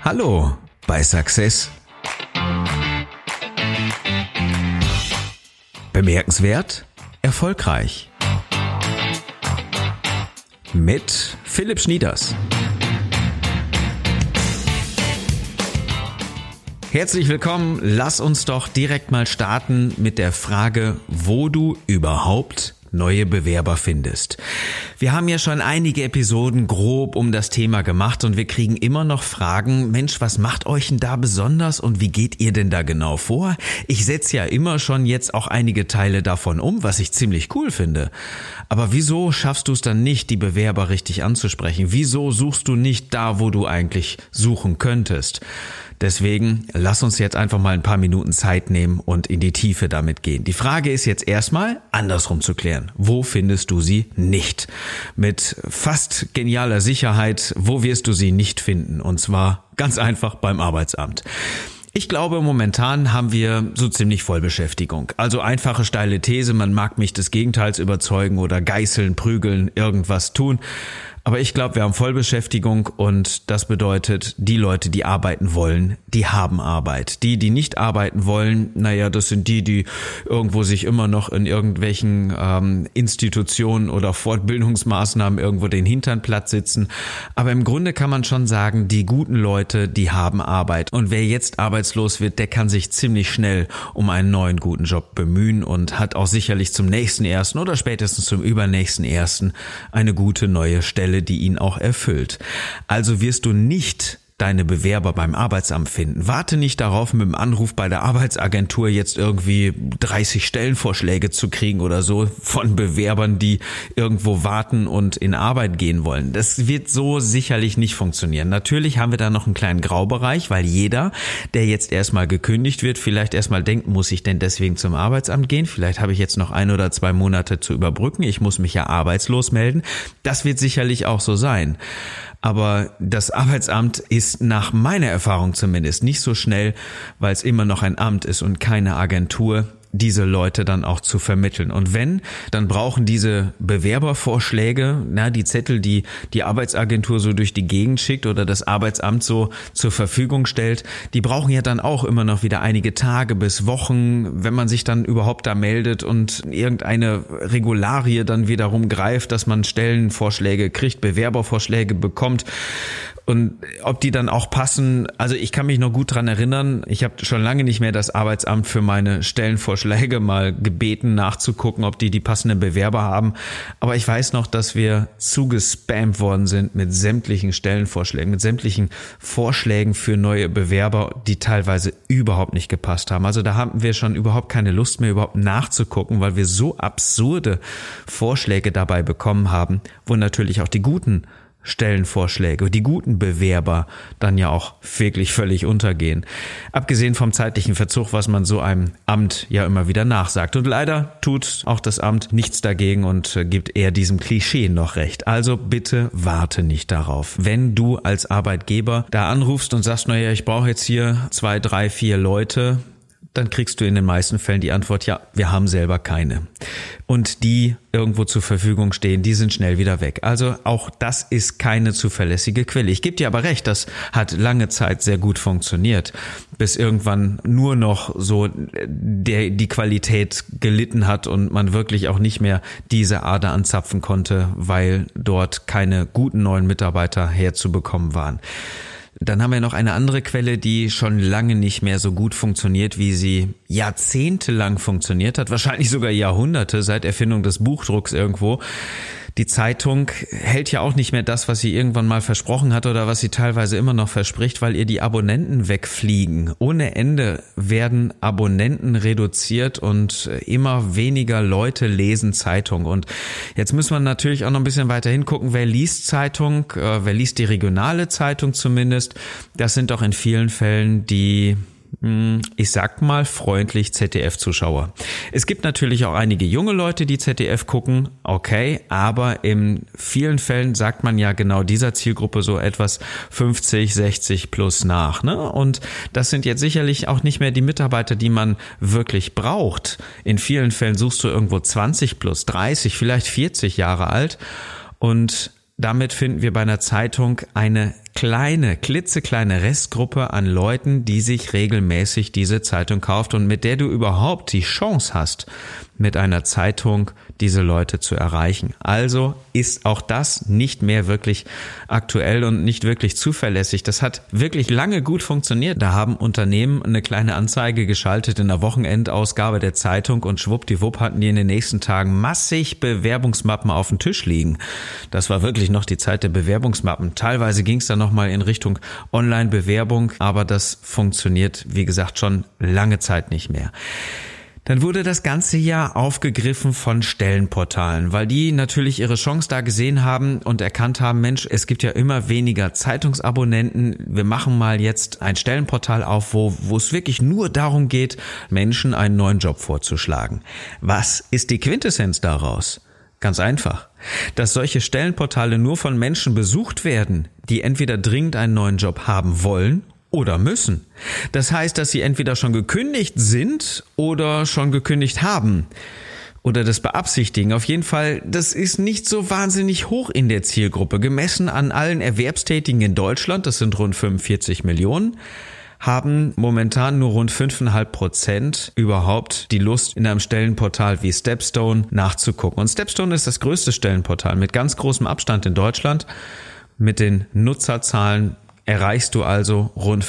Hallo bei Success. Bemerkenswert, erfolgreich. Mit Philipp Schnieders. Herzlich willkommen. Lass uns doch direkt mal starten mit der Frage, wo du überhaupt neue Bewerber findest. Wir haben ja schon einige Episoden grob um das Thema gemacht und wir kriegen immer noch Fragen, Mensch, was macht euch denn da besonders und wie geht ihr denn da genau vor? Ich setze ja immer schon jetzt auch einige Teile davon um, was ich ziemlich cool finde. Aber wieso schaffst du es dann nicht, die Bewerber richtig anzusprechen? Wieso suchst du nicht da, wo du eigentlich suchen könntest? Deswegen lass uns jetzt einfach mal ein paar Minuten Zeit nehmen und in die Tiefe damit gehen. Die Frage ist jetzt erstmal andersrum zu klären. Wo findest du sie nicht? Mit fast genialer Sicherheit, wo wirst du sie nicht finden? Und zwar ganz einfach beim Arbeitsamt. Ich glaube, momentan haben wir so ziemlich Vollbeschäftigung. Also einfache steile These, man mag mich des Gegenteils überzeugen oder geißeln, prügeln, irgendwas tun. Aber ich glaube, wir haben Vollbeschäftigung und das bedeutet, die Leute, die arbeiten wollen, die haben Arbeit. Die nicht arbeiten wollen, das sind die irgendwo sich immer noch in irgendwelchen Institutionen oder Fortbildungsmaßnahmen irgendwo den Hintern platt sitzen. Aber im Grunde kann man schon sagen, die guten Leute, die haben Arbeit. Und wer jetzt arbeitslos wird, der kann sich ziemlich schnell um einen neuen guten Job bemühen und hat auch sicherlich zum nächsten ersten oder spätestens zum übernächsten ersten eine gute neue Stelle, die ihn auch erfüllt. Also wirst du nicht deine Bewerber beim Arbeitsamt finden. Warte nicht darauf, mit dem Anruf bei der Arbeitsagentur jetzt irgendwie 30 Stellenvorschläge zu kriegen oder so von Bewerbern, die irgendwo warten und in Arbeit gehen wollen. Das wird so sicherlich nicht funktionieren. Natürlich haben wir da noch einen kleinen Graubereich, weil jeder, der jetzt erstmal gekündigt wird, vielleicht erstmal denkt, muss ich denn deswegen zum Arbeitsamt gehen? Vielleicht habe ich jetzt noch 1 oder 2 Monate zu überbrücken. Ich muss mich ja arbeitslos melden. Das wird sicherlich auch so sein. Aber das Arbeitsamt ist nach meiner Erfahrung zumindest nicht so schnell, weil es immer noch ein Amt ist und keine Agentur, diese Leute dann auch zu vermitteln. Und wenn, dann brauchen diese Bewerbervorschläge, die Zettel, die die Arbeitsagentur so durch die Gegend schickt oder das Arbeitsamt so zur Verfügung stellt, die brauchen ja dann auch immer noch wieder einige Tage bis Wochen, wenn man sich dann überhaupt da meldet und irgendeine Regularie dann wiederum greift, dass man Stellenvorschläge kriegt, Bewerbervorschläge bekommt. Und ob die dann auch passen, also ich kann mich noch gut dran erinnern, ich habe schon lange nicht mehr das Arbeitsamt für meine Stellenvorschläge mal gebeten, nachzugucken, ob die passenden Bewerber haben. Aber ich weiß noch, dass wir zugespammt worden sind mit sämtlichen Stellenvorschlägen, mit sämtlichen Vorschlägen für neue Bewerber, die teilweise überhaupt nicht gepasst haben. Also da haben wir schon überhaupt keine Lust mehr, überhaupt nachzugucken, weil wir so absurde Vorschläge dabei bekommen haben, wo natürlich auch die guten Stellenvorschläge, die guten Bewerber dann ja auch wirklich völlig untergehen. Abgesehen vom zeitlichen Verzug, was man so einem Amt ja immer wieder nachsagt. Und leider tut auch das Amt nichts dagegen und gibt eher diesem Klischee noch recht. Also bitte warte nicht darauf. Wenn du als Arbeitgeber da anrufst und sagst, ich brauche jetzt hier 2, 3, 4 Leute, dann kriegst du in den meisten Fällen die Antwort, ja, wir haben selber keine. Und die irgendwo zur Verfügung stehen, die sind schnell wieder weg. Also auch das ist keine zuverlässige Quelle. Ich gebe dir aber recht, das hat lange Zeit sehr gut funktioniert, bis irgendwann nur noch so die Qualität gelitten hat und man wirklich auch nicht mehr diese Ader anzapfen konnte, weil dort keine guten neuen Mitarbeiter herzubekommen waren. Dann haben wir noch eine andere Quelle, die schon lange nicht mehr so gut funktioniert, wie sie jahrzehntelang funktioniert hat, wahrscheinlich sogar Jahrhunderte seit Erfindung des Buchdrucks irgendwo. Die Zeitung hält ja auch nicht mehr das, was sie irgendwann mal versprochen hat oder was sie teilweise immer noch verspricht, weil ihr die Abonnenten wegfliegen. Ohne Ende werden Abonnenten reduziert und immer weniger Leute lesen Zeitung. Und jetzt müssen wir natürlich auch noch ein bisschen weiter hingucken, wer liest Zeitung, wer liest die regionale Zeitung zumindest. Das sind doch in vielen Fällen die, ich sag mal freundlich, ZDF-Zuschauer. Es gibt natürlich auch einige junge Leute, die ZDF gucken, okay, aber in vielen Fällen sagt man ja genau dieser Zielgruppe so etwas 50, 60 plus nach, ne? Und das sind jetzt sicherlich auch nicht mehr die Mitarbeiter, die man wirklich braucht. In vielen Fällen suchst du irgendwo 20 plus, 30, vielleicht 40 Jahre alt und damit finden wir bei einer Zeitung eine klitzekleine Restgruppe an Leuten, die sich regelmäßig diese Zeitung kauft und mit der du überhaupt die Chance hast, mit einer Zeitung diese Leute zu erreichen. Also ist auch das nicht mehr wirklich aktuell und nicht wirklich zuverlässig. Das hat wirklich lange gut funktioniert. Da haben Unternehmen eine kleine Anzeige geschaltet in der Wochenendausgabe der Zeitung und schwuppdiwupp hatten die in den nächsten Tagen massig Bewerbungsmappen auf dem Tisch liegen. Das war wirklich noch die Zeit der Bewerbungsmappen. Teilweise ging es dann nochmal in Richtung Online-Bewerbung, aber das funktioniert, wie gesagt, schon lange Zeit nicht mehr. Dann wurde das ganze Jahr aufgegriffen von Stellenportalen, weil die natürlich ihre Chance da gesehen haben und erkannt haben, Mensch, es gibt ja immer weniger Zeitungsabonnenten. Wir machen mal jetzt ein Stellenportal auf, wo es wirklich nur darum geht, Menschen einen neuen Job vorzuschlagen. Was ist die Quintessenz daraus? Ganz einfach, dass solche Stellenportale nur von Menschen besucht werden, die entweder dringend einen neuen Job haben wollen oder müssen. Das heißt, dass sie entweder schon gekündigt sind oder schon gekündigt haben oder das beabsichtigen. Auf jeden Fall, das ist nicht so wahnsinnig hoch in der Zielgruppe. Gemessen an allen Erwerbstätigen in Deutschland, das sind rund 45 Millionen, haben momentan nur rund 5,5% überhaupt die Lust, in einem Stellenportal wie Stepstone nachzugucken. Und Stepstone ist das größte Stellenportal mit ganz großem Abstand in Deutschland. Mit den Nutzerzahlen erreichst du also rund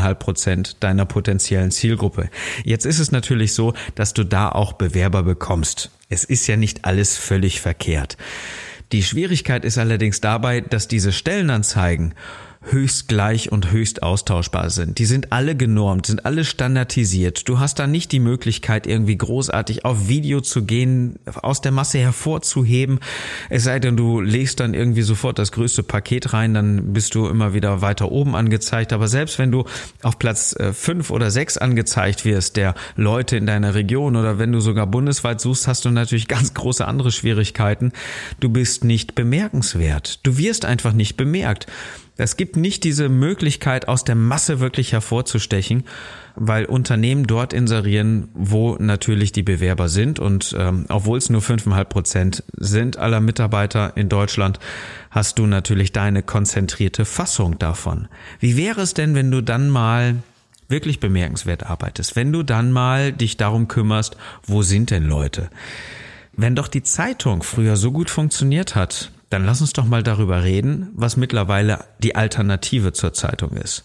5,5% deiner potenziellen Zielgruppe. Jetzt ist es natürlich so, dass du da auch Bewerber bekommst. Es ist ja nicht alles völlig verkehrt. Die Schwierigkeit ist allerdings dabei, dass diese Stellenanzeigen höchst gleich und höchst austauschbar sind. Die sind alle genormt, sind alle standardisiert. Du hast da nicht die Möglichkeit, irgendwie großartig auf Video zu gehen, aus der Masse hervorzuheben. Es sei denn, du legst dann irgendwie sofort das größte Paket rein, dann bist du immer wieder weiter oben angezeigt. Aber selbst wenn du auf Platz 5 oder 6 angezeigt wirst, der Leute in deiner Region oder wenn du sogar bundesweit suchst, hast du natürlich ganz große andere Schwierigkeiten. Du bist nicht bemerkenswert. Du wirst einfach nicht bemerkt. Es gibt nicht diese Möglichkeit, aus der Masse wirklich hervorzustechen, weil Unternehmen dort inserieren, wo natürlich die Bewerber sind. Und obwohl es nur 5,5% sind aller Mitarbeiter in Deutschland, hast du natürlich deine konzentrierte Fassung davon. Wie wäre es denn, wenn du dann mal wirklich bemerkenswert arbeitest? Wenn du dann mal dich darum kümmerst, wo sind denn Leute? Wenn doch die Zeitung früher so gut funktioniert hat, dann lass uns doch mal darüber reden, was mittlerweile die Alternative zur Zeitung ist.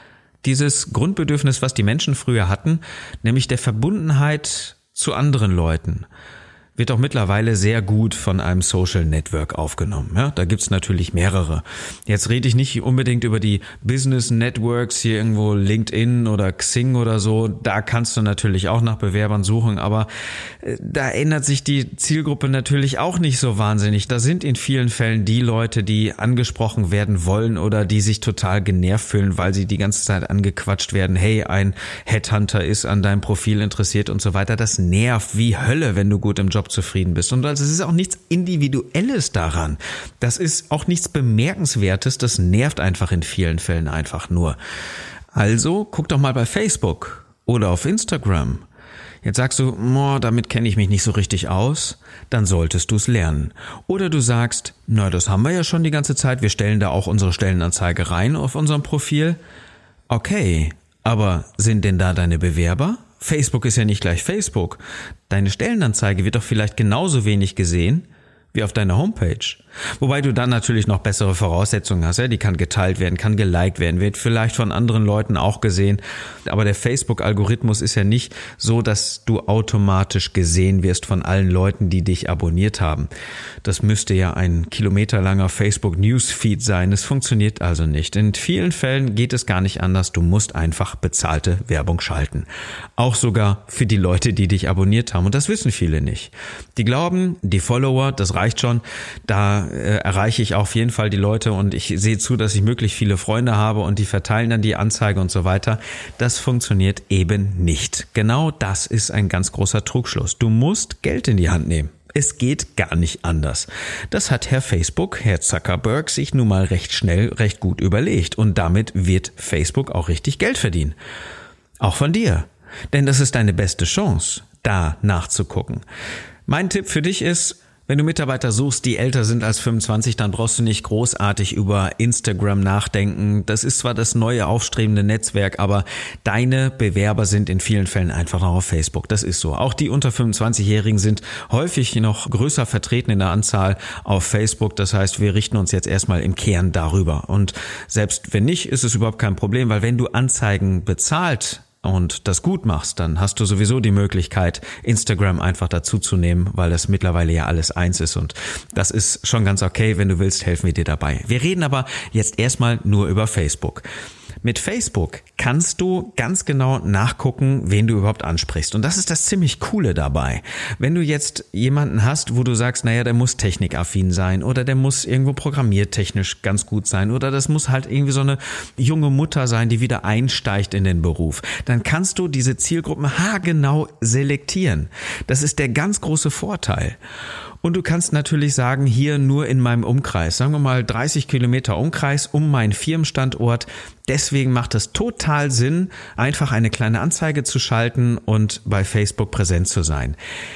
Dieses Grundbedürfnis, was die Menschen früher hatten, nämlich der Verbundenheit zu anderen Leuten, wird auch mittlerweile sehr gut von einem Social Network aufgenommen. Ja, da gibt's natürlich mehrere. Jetzt rede ich nicht unbedingt über die Business Networks, hier irgendwo LinkedIn oder Xing oder so. Da kannst du natürlich auch nach Bewerbern suchen, aber da ändert sich die Zielgruppe natürlich auch nicht so wahnsinnig. Da sind in vielen Fällen die Leute, die angesprochen werden wollen oder die sich total genervt fühlen, weil sie die ganze Zeit angequatscht werden. Hey, ein Headhunter ist an deinem Profil interessiert und so weiter. Das nervt wie Hölle, wenn du gut im Job zufrieden bist. Und also es ist auch nichts Individuelles daran. Das ist auch nichts Bemerkenswertes. Das nervt einfach in vielen Fällen einfach nur. Also guck doch mal bei Facebook oder auf Instagram. Jetzt sagst du, damit kenne ich mich nicht so richtig aus. Dann solltest du es lernen. Oder du sagst, das haben wir ja schon die ganze Zeit. Wir stellen da auch unsere Stellenanzeige rein auf unserem Profil. Okay, aber sind denn da deine Bewerber? Facebook ist ja nicht gleich Facebook. Deine Stellenanzeige wird doch vielleicht genauso wenig gesehen wie auf deiner Homepage. Wobei du dann natürlich noch bessere Voraussetzungen hast. Ja? Die kann geteilt werden, kann geliked werden, wird vielleicht von anderen Leuten auch gesehen. Aber der Facebook-Algorithmus ist ja nicht so, dass du automatisch gesehen wirst von allen Leuten, die dich abonniert haben. Das müsste ja ein kilometerlanger Facebook-Newsfeed sein. Es funktioniert also nicht. In vielen Fällen geht es gar nicht anders. Du musst einfach bezahlte Werbung schalten. Auch sogar für die Leute, die dich abonniert haben. Und das wissen viele nicht. Die glauben, die Follower, das reicht schon. Da erreiche ich auf jeden Fall die Leute und ich sehe zu, dass ich möglichst viele Freunde habe und die verteilen dann die Anzeige und so weiter. Das funktioniert eben nicht. Genau das ist ein ganz großer Trugschluss. Du musst Geld in die Hand nehmen. Es geht gar nicht anders. Das hat Herr Facebook, Herr Zuckerberg, sich nun mal recht schnell, recht gut überlegt. Und damit wird Facebook auch richtig Geld verdienen. Auch von dir. Denn das ist deine beste Chance, da nachzugucken. Mein Tipp für dich ist, Wenn du Mitarbeiter suchst, die älter sind als 25, dann brauchst du nicht großartig über Instagram nachdenken. Das ist zwar das neue aufstrebende Netzwerk, aber deine Bewerber sind in vielen Fällen einfach noch auf Facebook. Das ist so. Auch die unter 25-Jährigen sind häufig noch größer vertreten in der Anzahl auf Facebook. Das heißt, wir richten uns jetzt erstmal im Kern darüber. Und selbst wenn nicht, ist es überhaupt kein Problem, weil wenn du Anzeigen bezahlt und das gut machst, dann hast du sowieso die Möglichkeit, Instagram einfach dazu zu nehmen, weil das mittlerweile ja alles eins ist und das ist schon ganz okay. Wenn du willst, helfen wir dir dabei. Wir reden aber jetzt erstmal nur über Facebook. Mit Facebook kannst du ganz genau nachgucken, wen du überhaupt ansprichst. Und das ist das ziemlich Coole dabei. Wenn du jetzt jemanden hast, wo du sagst, naja, der muss technikaffin sein oder der muss irgendwo programmiertechnisch ganz gut sein oder das muss halt irgendwie so eine junge Mutter sein, die wieder einsteigt in den Beruf, dann kannst du diese Zielgruppen haargenau selektieren. Das ist der ganz große Vorteil. Und du kannst natürlich sagen, hier nur in meinem Umkreis, sagen wir mal 30 Kilometer Umkreis um meinen Firmenstandort. Deswegen macht es total Sinn, einfach eine kleine Anzeige zu schalten und bei Facebook präsent zu sein.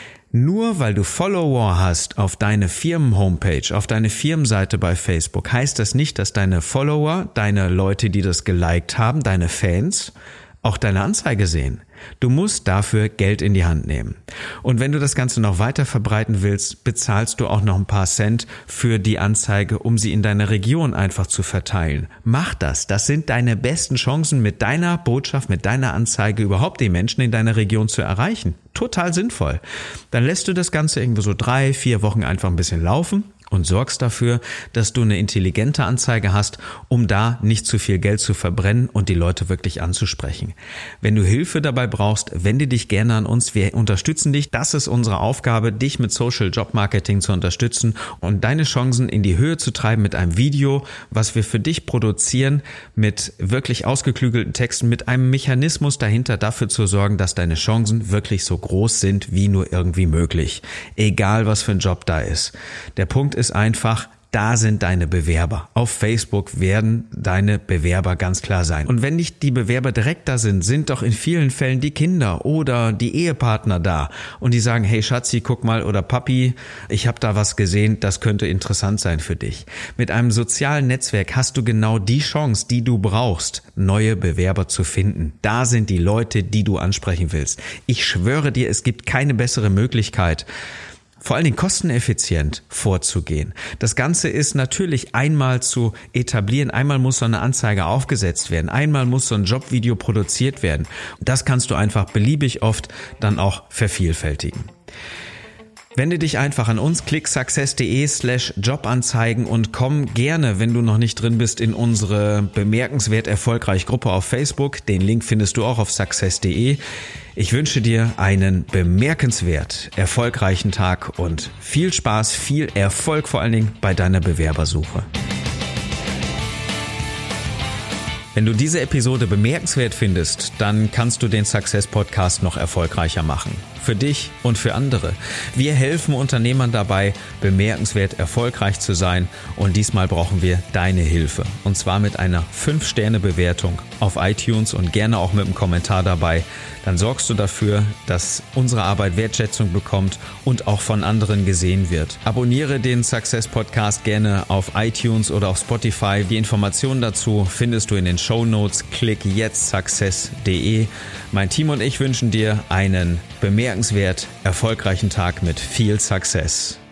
Nur weil du Follower hast auf deine Firmen-Homepage, auf deine Firmenseite bei Facebook, heißt das nicht, dass deine Follower, deine Leute, die das geliked haben, deine Fans, auch deine Anzeige sehen. Du musst dafür Geld in die Hand nehmen. Und wenn du das Ganze noch weiter verbreiten willst, bezahlst du auch noch ein paar Cent für die Anzeige, um sie in deiner Region einfach zu verteilen. Mach das. Das sind deine besten Chancen, mit deiner Botschaft, mit deiner Anzeige überhaupt die Menschen in deiner Region zu erreichen. Total sinnvoll. Dann lässt du das Ganze irgendwo so 3-4 Wochen einfach ein bisschen laufen und sorgst dafür, dass du eine intelligente Anzeige hast, um da nicht zu viel Geld zu verbrennen und die Leute wirklich anzusprechen. Wenn du Hilfe dabei brauchst, wende dich gerne an uns. Wir unterstützen dich. Das ist unsere Aufgabe, dich mit Social Job Marketing zu unterstützen und deine Chancen in die Höhe zu treiben mit einem Video, was wir für dich produzieren, mit wirklich ausgeklügelten Texten, mit einem Mechanismus dahinter, dafür zu sorgen, dass deine Chancen wirklich so groß sind, wie nur irgendwie möglich. Egal, was für ein Job da ist. Der Punkt ist einfach, da sind deine Bewerber. Auf Facebook werden deine Bewerber ganz klar sein. Und wenn nicht die Bewerber direkt da sind, sind doch in vielen Fällen die Kinder oder die Ehepartner da. Und die sagen, hey Schatzi, guck mal, oder Papi, ich habe da was gesehen, das könnte interessant sein für dich. Mit einem sozialen Netzwerk hast du genau die Chance, die du brauchst, neue Bewerber zu finden. Da sind die Leute, die du ansprechen willst. Ich schwöre dir, es gibt keine bessere Möglichkeit, vor allen Dingen kosteneffizient vorzugehen. Das Ganze ist natürlich einmal zu etablieren, einmal muss so eine Anzeige aufgesetzt werden, einmal muss so ein Jobvideo produziert werden. Das kannst du einfach beliebig oft dann auch vervielfältigen. Wende dich einfach an uns, klick success.de/Jobanzeigen und komm gerne, wenn du noch nicht drin bist, in unsere bemerkenswert erfolgreich Gruppe auf Facebook. Den Link findest du auch auf success.de. Ich wünsche dir einen bemerkenswert erfolgreichen Tag und viel Spaß, viel Erfolg vor allen Dingen bei deiner Bewerbersuche. Wenn du diese Episode bemerkenswert findest, dann kannst du den Success Podcast noch erfolgreicher machen. Für dich und für andere. Wir helfen Unternehmern dabei, bemerkenswert erfolgreich zu sein und diesmal brauchen wir deine Hilfe. Und zwar mit einer 5-Sterne-Bewertung auf iTunes und gerne auch mit einem Kommentar dabei. Dann sorgst du dafür, dass unsere Arbeit Wertschätzung bekommt und auch von anderen gesehen wird. Abonniere den Success Podcast gerne auf iTunes oder auf Spotify. Die Informationen dazu findest du in den Shownotes. Klick jetzt success.de. Mein Team und ich wünschen dir einen bemerkenswert erfolgreichen Tag mit viel Success.